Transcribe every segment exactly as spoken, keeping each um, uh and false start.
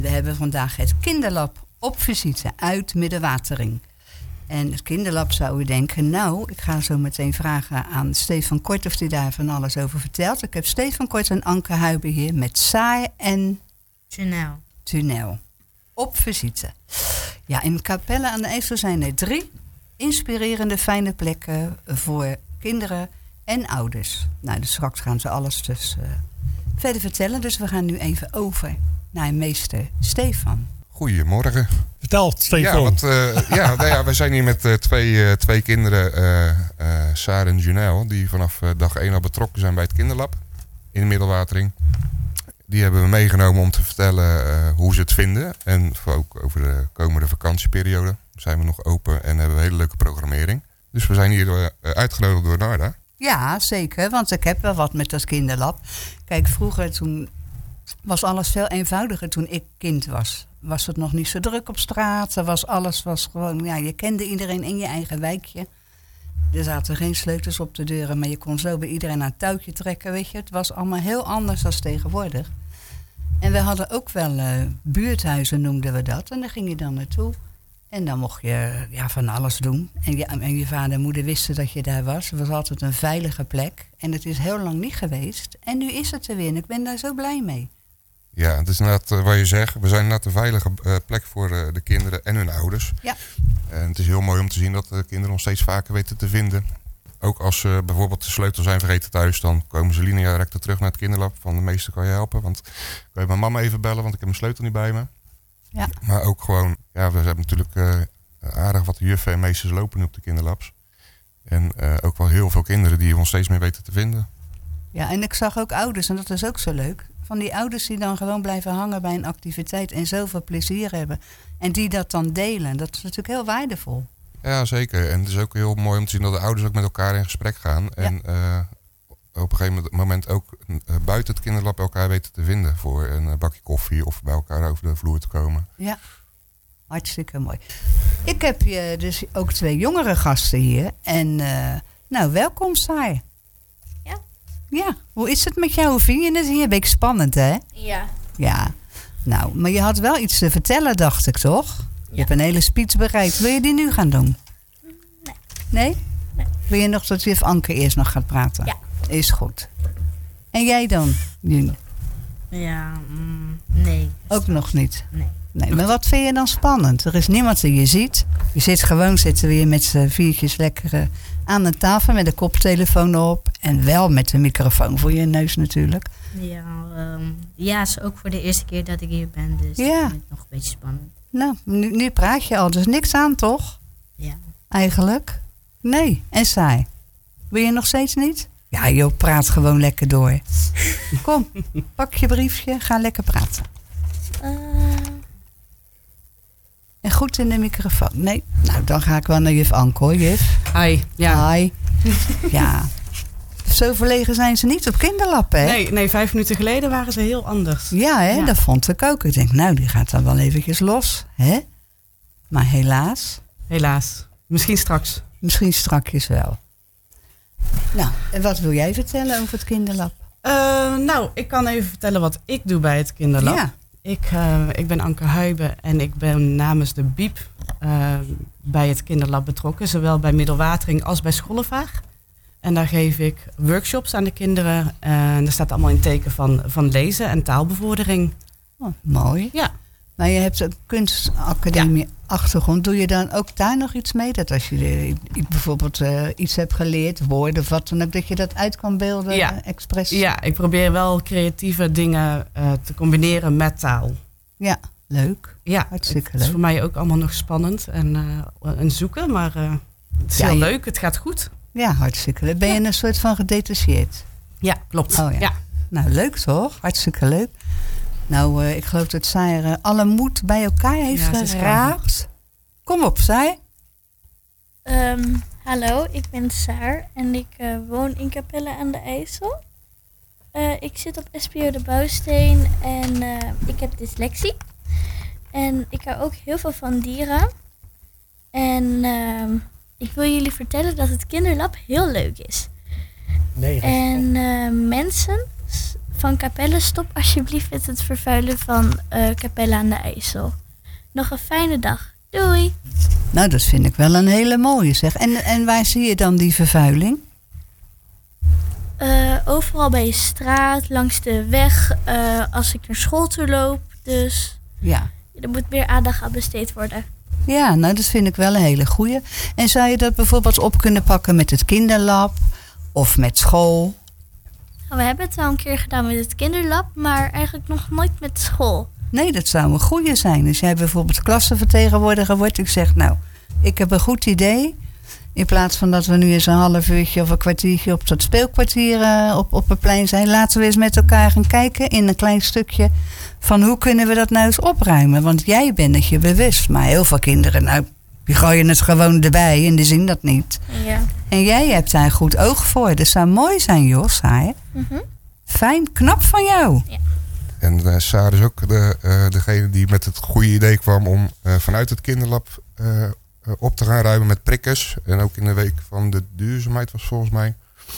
We hebben vandaag het kinderlab op visite uit Middenwatering. En het kinderlab zou u denken, nou, ik ga zo meteen vragen aan Stefan Kort of hij daar van alles over vertelt. Ik heb Stefan Kort en Anke Huiben hier met Saai en Tunnel. Tunnel. Op visite. Ja, in Capelle aan de IJssel zijn er drie inspirerende fijne plekken voor kinderen en ouders. Nou, dus straks gaan ze alles dus uh, verder vertellen. Dus we gaan nu even over naar meester Stefan. Goedemorgen. Vertel, Stefan. Ja, want, uh, ja, nou ja, we zijn hier met uh, twee, uh, twee kinderen, uh, uh, Saar en Junel, die vanaf uh, dag één al betrokken zijn bij het kinderlab in Middelwatering. Die hebben we meegenomen om te vertellen uh, hoe ze het vinden. En ook over de komende vakantieperiode zijn we nog open en hebben we een hele leuke programmering. Dus we zijn hier uh, uitgenodigd door Narda. Ja, zeker, want ik heb wel wat met dat kinderlab. Kijk, vroeger toen was alles veel eenvoudiger toen ik kind was. Was het nog niet zo druk op straat. Er was alles was gewoon, ja, je kende iedereen in je eigen wijkje. Er zaten geen sleutels op de deuren, maar je kon zo bij iedereen aan het touwtje trekken, weet je. Het was allemaal heel anders dan tegenwoordig. En we hadden ook wel uh, buurthuizen, noemden we dat. En daar ging je dan naartoe. En dan mocht je ja, van alles doen. En je, en je vader en moeder wisten dat je daar was. Het was altijd een veilige plek. En het is heel lang niet geweest. En nu is het er weer en ik ben daar zo blij mee. Ja, het is inderdaad uh, wat je zegt. We zijn inderdaad een veilige uh, plek voor uh, de kinderen en hun ouders. Ja. En het is heel mooi om te zien dat de kinderen ons steeds vaker weten te vinden. Ook als ze uh, bijvoorbeeld de sleutel zijn vergeten thuis, dan komen ze linea recta terug naar het kinderlab. Van de meester kan je helpen, want kan je mijn mama even bellen, want ik heb mijn sleutel niet bij me. Ja. Maar ook gewoon, ja, we hebben natuurlijk uh, aardig wat juffen en meesters lopen nu op de kinderlabs. En uh, ook wel heel veel kinderen die ons steeds meer weten te vinden. Ja, en ik zag ook ouders, en dat is ook zo leuk. Van die ouders die dan gewoon blijven hangen bij een activiteit en zoveel plezier hebben. En die dat dan delen. Dat is natuurlijk heel waardevol. Ja, zeker. En het is ook heel mooi om te zien dat de ouders ook met elkaar in gesprek gaan. Ja. En uh, op een gegeven moment ook uh, buiten het kinderlab elkaar weten te vinden. Voor een uh, bakje koffie of bij elkaar over de vloer te komen. Ja, hartstikke mooi. Ik heb je dus ook twee jongere gasten hier. En uh, nou, welkom Saai. Ja. Ja, hoe is het met jou? Hoe vind je het hier? Een beetje spannend, hè? Ja. Ja. Nou, maar je had wel iets te vertellen, dacht ik, toch? Je ja. hebt een hele speech bereid. Wil je die nu gaan doen? Nee. Nee? Nee. Wil je nog dat juf Anke eerst nog gaat praten? Ja. Is goed. En jij dan, Juni? Ja, mm, nee. Ook nog niet? Nee. Nee, maar wat vind je dan spannend? Er is niemand die je ziet. Je zit gewoon, zitten we hier met z'n viertjes lekker uh, aan de tafel met de koptelefoon op. En wel met een microfoon voor je neus natuurlijk. Ja, um, ja, is ook voor de eerste keer dat ik hier ben. Dus ja. ik vind het nog een beetje spannend. Nou, nu, nu praat je al. Dus niks aan, toch? Ja. Eigenlijk? Nee. En saai? Wil je nog steeds niet? Ja, joh, praat gewoon lekker door. Kom, pak je briefje, ga lekker praten. Uh... En goed in de microfoon. Nee, nou dan ga ik wel naar juf Anke hoor, juf. Hi. Ja. Hi. Ja. Zo verlegen zijn ze niet op kinderlab, hè? Nee, nee, vijf minuten geleden waren ze heel anders. Ja, hè? Ja. Dat vond ik ook. Ik denk, nou, die gaat dan wel eventjes los, hè? Maar helaas. Helaas. Misschien straks. Misschien strakjes wel. Nou, en wat wil jij vertellen over het kinderlab? Uh, nou, ik kan even vertellen wat ik doe bij het kinderlab. Ja. Ik, uh, ik ben Anke Huiben en ik ben namens de B I P uh, bij het kinderlab betrokken. Zowel bij Middelwatering als bij Schollevaag. En daar geef ik workshops aan de kinderen. En dat staat allemaal in teken van, van lezen en taalbevordering. Oh, mooi. Ja. Maar je hebt een kunstacademie ja. achtergrond. Doe je dan ook daar nog iets mee? Dat als je uh, bijvoorbeeld uh, iets hebt geleerd, woorden of wat dan ook, dat je dat uit kan beelden, ja. uh, expres? Ja, ik probeer wel creatieve dingen uh, te combineren met taal. Ja, leuk. Ja, hartstikke leuk. Het is voor mij ook allemaal nog spannend en, uh, en zoeken, maar uh, het is ja, heel je... leuk. Het gaat goed. Ja, hartstikke leuk. Ben je ja. een soort van gedetacheerd? Ja, klopt. Oh, ja. ja. Nou, leuk toch? Hartstikke leuk. Nou, uh, ik geloof dat Saar uh, alle moed bij elkaar heeft ja, geraapt. Kom op, Saar. Um, hallo, ik ben Saar en ik uh, woon in Capelle aan de IJssel. Uh, ik zit op S P O de Bouwsteen en uh, ik heb dyslexie. En ik hou ook heel veel van dieren. En uh, ik wil jullie vertellen dat het kinderlab heel leuk is. Nee, en uh, mensen van Capelle, stop alsjeblieft met het vervuilen van uh, Capelle aan de IJssel. Nog een fijne dag. Doei! Nou, dat vind ik wel een hele mooie zeg. En, en waar zie je dan die vervuiling? Uh, overal bij je straat, langs de weg, uh, als ik naar school toe loop. Dus ja. Er moet meer aandacht aan besteed worden. Ja, nou dat vind ik wel een hele goeie. En zou je dat bijvoorbeeld op kunnen pakken met het kinderlab of met school? Nou, we hebben het al een keer gedaan met het kinderlab, maar eigenlijk nog nooit met school. Nee, dat zou een goeie zijn. Als jij bijvoorbeeld klassenvertegenwoordiger wordt, ik zeg nou, ik heb een goed idee. In plaats van dat we nu eens een half uurtje of een kwartiertje op dat speelkwartier uh, op, op het plein zijn. Laten we eens met elkaar gaan kijken in een klein stukje van hoe kunnen we dat nou eens opruimen. Want jij bent het je bewust. Maar heel veel kinderen, nou, die gooien het gewoon erbij en die zien dat niet. Ja. En jij hebt daar goed oog voor. Dat zou mooi zijn, Jos. Hè? Mm-hmm. Fijn, knap van jou. Ja. En uh, Saar is ook de, uh, degene die met het goede idee kwam om uh, vanuit het kinderlab uh, uh, op te gaan ruimen met prikkers. En ook in de week van de duurzaamheid was volgens mij.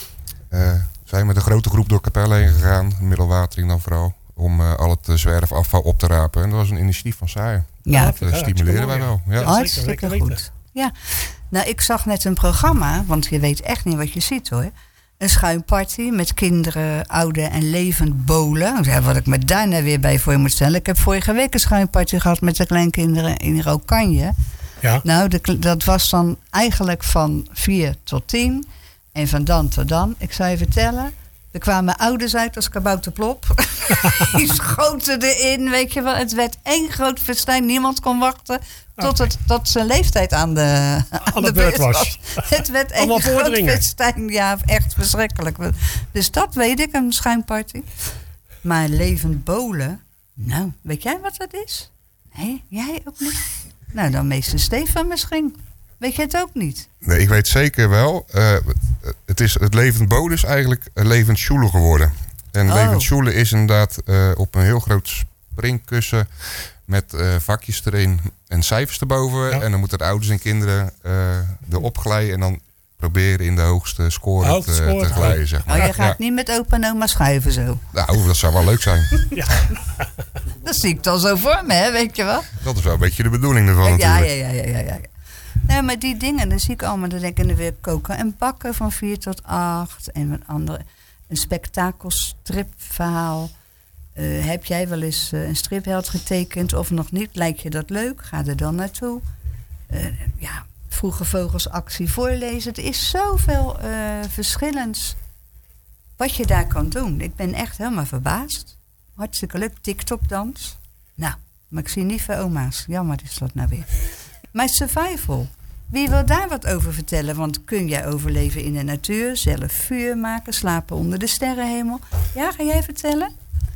Uh, zijn met een grote groep door Capelle heen gegaan, Middelwatering dan vooral, om uh, al het uh, zwerfafval op te rapen. En dat was een initiatief van Saar. Ja, dat uh, stimuleren wij wel. Ja. Ja, hartstikke goed. Ja. Nou, ik zag net een programma, want je weet echt niet wat je ziet hoor. Een schuimparty met kinderen, oude en levend bolen. Ja, wat ik me daarna weer bij voor je moet stellen. Ik heb vorige week een schuimparty gehad met de kleinkinderen in Rokanje. Ja. Nou, de, dat was dan eigenlijk van vier tot tien. En van dan tot dan. Ik zou je vertellen, er kwamen ouders uit als kabouterplop. Die schoten erin, weet je wel. Het werd één groot festijn. Niemand kon wachten tot, het, tot zijn leeftijd aan de, aan aan de, de beurt was. was. Het werd één groot festijn. Ja, echt verschrikkelijk. Dus dat weet ik, een schuimparty. Maar levend bolen, nou, weet jij wat dat is? Nee, jij ook niet? Nou, dan meester Stefan misschien. Weet je het ook niet? Nee, ik weet zeker wel. Uh, het, is, het levend bolen is eigenlijk een levend sjoelen geworden. En oh. levend sjoelen is inderdaad uh, op een heel groot springkussen met uh, vakjes erin en cijfers erboven. Ja. En dan moeten de ouders en kinderen uh, erop glijden en dan proberen in de hoogste score Hoogste te, score. te glijden. Zeg maar. Oh, je gaat ja. niet met opa en oma schuiven zo? Nou, dat zou wel leuk zijn. Ja. Dat zie ik dan zo voor me, hè, weet je wel? Dat is wel een beetje de bedoeling ervan ja, natuurlijk. Ja, ja, ja, ja, ja. Nee, maar die dingen, dan zie ik allemaal, dan denk ik, dan weer koken en bakken van vier tot acht. En een andere, een spektakelstripverhaal. Uh, heb jij wel eens uh, een stripheld getekend of nog niet? Lijkt je dat leuk? Ga er dan naartoe. Uh, ja, Vroege Vogels actie voorlezen. Het is zoveel uh, verschillends wat je daar kan doen. Ik ben echt helemaal verbaasd. Hartstikke leuk. TikTok-dans. Nou, maar ik zie niet veel oma's. Jammer is dat nou weer. Maar survival. Wie wil daar wat over vertellen? Want kun jij overleven in de natuur? Zelf vuur maken? Slapen onder de sterrenhemel? Ja, ga jij vertellen?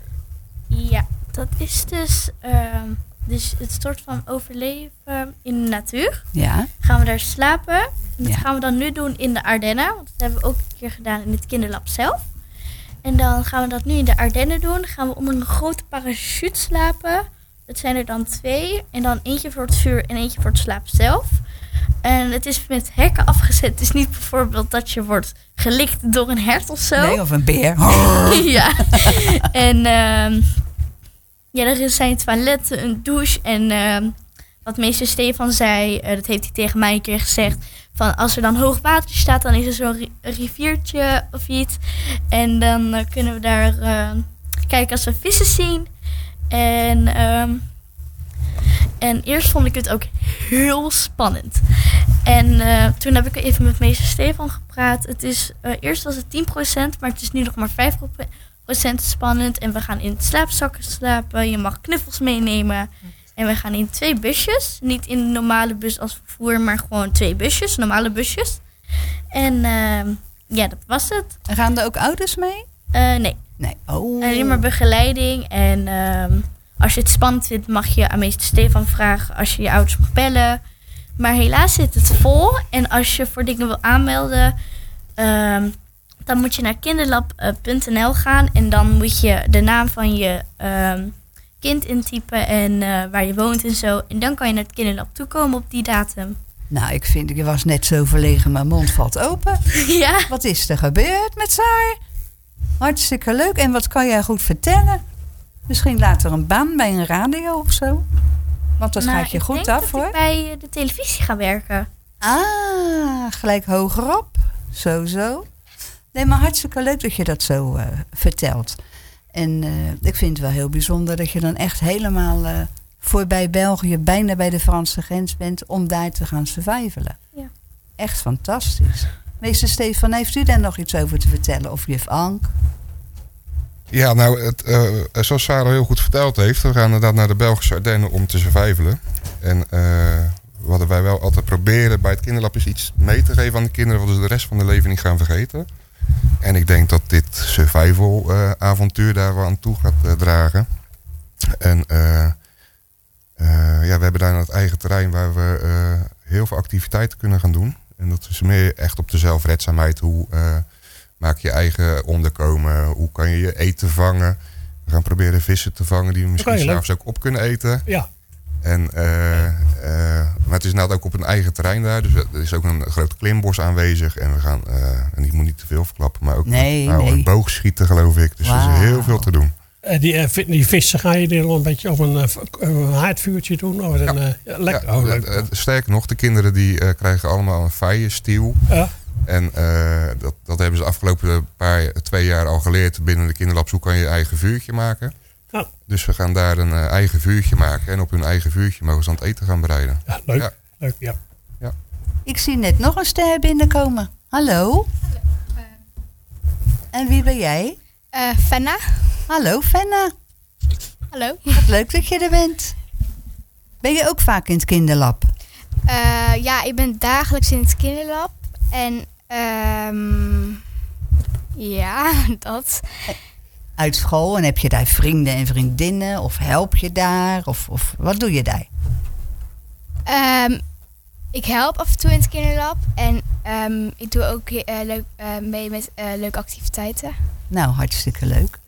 Ja, dat is dus, uh, dus het soort van overleven in de natuur. Ja. Gaan we daar slapen. En dat Ja. gaan we dan nu doen in de Ardennen. Want dat hebben we ook een keer gedaan in het kinderlab zelf. En dan gaan we dat nu in de Ardennen doen. Dan gaan we onder een grote parachute slapen. Dat zijn er dan twee. En dan eentje voor het vuur en eentje voor het slapen zelf. En het is met hekken afgezet. Het is niet bijvoorbeeld dat je wordt gelikt door een hert of zo. Nee, of een beer. Ja. En uh, ja, er zijn toiletten, een douche. En uh, wat meester Stefan zei, uh, dat heeft hij tegen mij een keer gezegd. Van als er dan hoog water staat, dan is er zo'n ri- riviertje of iets. En dan uh, kunnen we daar uh, kijken als we vissen zien. En, uh, en eerst vond ik het ook heel spannend. En uh, toen heb ik even met meester Stefan gepraat. Het is, uh, eerst was het tien procent, maar het is nu nog maar vijf procent spannend. En we gaan in slaapzakken slapen. Je mag knuffels meenemen. En we gaan in twee busjes. Niet in de normale bus als vervoer, maar gewoon twee busjes. Normale busjes. En uh, ja, dat was het. En gaan er ook ouders mee? Uh, nee. Nee. Oh. Alleen maar begeleiding. En uh, als je het spannend vindt, mag je aan meester Stefan vragen als je je ouders mag bellen. Maar helaas zit het vol. En als je voor dingen wil aanmelden, uh, dan moet je naar kinderlab punt n l gaan. En dan moet je de naam van je uh, kind intypen en uh, waar je woont en zo. En dan kan je naar het kinderlab toekomen op die datum. Nou, ik vind, je was net zo verlegen, mijn mond valt open. Ja. Wat is er gebeurd met Saar? Hartstikke leuk. En wat kan jij goed vertellen? Misschien later een baan bij een radio of zo? Want dat Nou, gaat je ik goed denk af, dat hoor. ik bij eh, de televisie ga werken. Ah, gelijk hogerop. Zo, zo. Nee, maar hartstikke leuk dat je dat zo eh, vertelt. En eh, ik vind het wel heel bijzonder dat je dan echt helemaal eh, voorbij België, bijna bij de Franse grens bent, om daar te gaan survivalen. Ja. Echt fantastisch. Meester Stefan, heeft u daar nog iets over te vertellen? Of juf Ank? Ja, nou, het, uh, zoals Sarah heel goed verteld heeft, we gaan inderdaad naar de Belgische Ardennen om te survivalen. En uh, wat wij wel altijd proberen bij het kinderlab is iets mee te geven aan de kinderen, wat ze de rest van hun leven niet gaan vergeten. En ik denk dat dit survival uh, avontuur daar wel aan toe gaat uh, dragen. En uh, uh, ja, we hebben daar het eigen terrein waar we uh, heel veel activiteiten kunnen gaan doen. En dat is meer echt op de zelfredzaamheid. Hoe uh, maak je eigen onderkomen? Hoe kan je je eten vangen? We gaan proberen vissen te vangen die we misschien Okay, s'avonds ook op kunnen eten. Ja. En, uh, uh, maar het is inderdaad ook op een eigen terrein daar. Dus er is ook een groot klimbos aanwezig. En we gaan, uh, en ik moet niet te veel verklappen, maar ook Nee, nou, nee. een boogschieten geloof ik. Dus er Wauw. is heel veel te doen. Uh, die, uh, die vissen ga je er een beetje op een, uh, een haardvuurtje doen. Of een, uh, ja, lekker. Ja, oh, leuk. uh, uh, sterker nog, de kinderen die uh, krijgen allemaal een vijenstiel. Ja. En uh, dat, dat hebben ze de afgelopen paar, twee jaar al geleerd. Binnen de kinderlab, hoe kan je je eigen vuurtje maken. Ja. Dus we gaan daar een uh, eigen vuurtje maken. En op hun eigen vuurtje mogen ze aan het eten gaan bereiden. Ja, leuk. Ja. Leuk, ja. Ik zie net nog een ster binnenkomen. Hallo? En wie ben jij? Uh, Fenna. Hallo, Fenna. Hallo. Wat leuk dat je er bent. Ben je ook vaak in het kinderlab? Uh, ja, ik ben dagelijks in het kinderlab. En um, ja, dat. Uit school en heb je daar vrienden en vriendinnen? Of help je daar? Of, of wat doe je daar? Um, ik help af en toe in het kinderlab. En um, ik doe ook uh, leuk, uh, mee met uh, leuke activiteiten. Nou, hartstikke leuk.